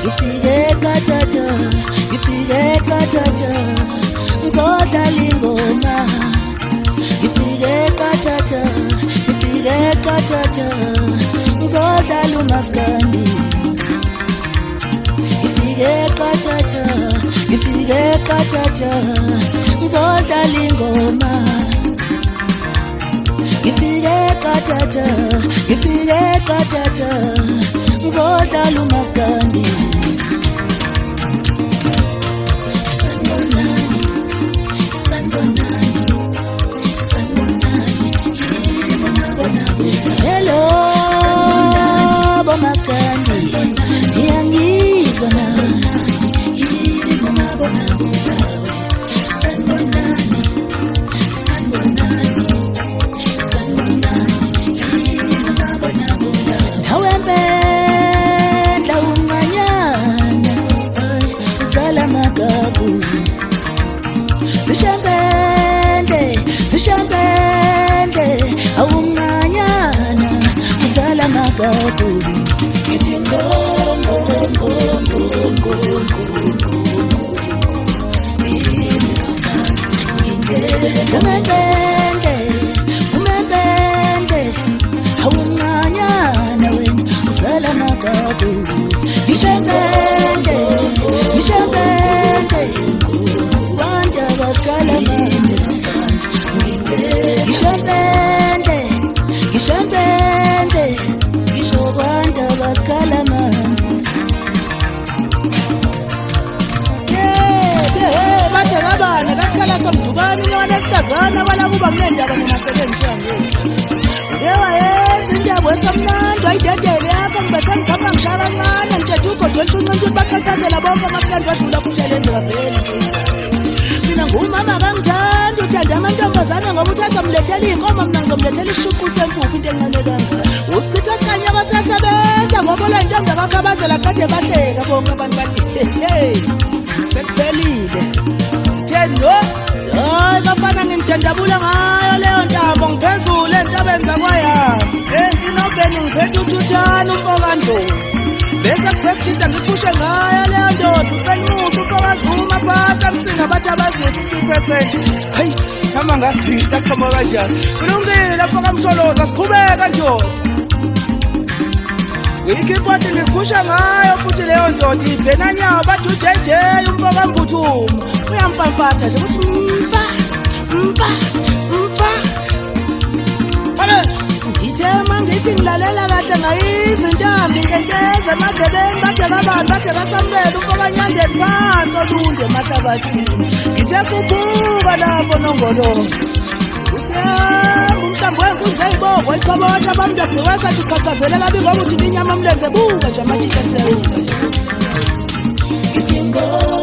Ngifike katata, ngifike katata, ngizodlala ingoma. Ngifike katata, ngifike katata, ngizodlala umaskandi. Ngifike katata, ngifike katata, ngizodlala ingoma. Ngifike katata, ngifike katata, ngizodlala umaskandi. Hello, bomaskandi, ngiyangizwa Sishambende, awunganyana, uzala magabu. Umembende, awunganyana wena, uzala magabu. Ngishambende, wanda baskala manje. Ngishambende, ngisho kwanda baskala manzi. Bathe kabane kasikhala somdubani nyona esihlazana bala kuba kunendaba nemasebenzi yanje. Yewayenza indaba esomnandi wayidedele yakho ngibese ngihamba ngishaya kancane ngithethe ugodwe elishunqa ukuthi baqhaqhazela bonke amasikandi wadlula kutshelenze kaphela. Mina ngumama kangithanda uthanda amantombazane ngoba uthi azomlethela iy'nkomo mina ngizomlethela isishuqu sempuphu into encane kangaka. Usichitha sikanyaka siyasebenza ngoba ola intombi abakhabazela kade bahleka bonke abantu bathi hey sekuphelile. Theno hayi bafana ngintendabula ngayo leyo ntambo ngiphezulu entabeni zakwayami. Nginobheni ngiphethe uthuthana umpokandlovu bese kupheskita ngiphushe ngayo leyo ndoda ucelimusa upokazuma phansi amsinga bathi abaziyo 60%. Hayi nama ngasita kuhamba kanjani kulungile mpokamsholoza siqhubeka ndoda. Ngiyikhiphoti ngiphusha ngayo futhi leyo ndoda ibhenanyawo bathi ujeje umpokambuthuma uyampamfatha nje ukuthi mfa. Ngithi ngilalela kahle ngayizintambi ngenteze emadlebeni bathe kabani bathe kasamlela umpokanyandeni phansi olunje emahlabathini. Ngithe kubuka lapho nongoloza usehamba umhlambi wenkunzi ey'bomvu eliqhobosha abantu aziwe sathi uqhaqhazele kabi ngoba uthi inyama mlenze buka nje amajika sewuka. Ngithi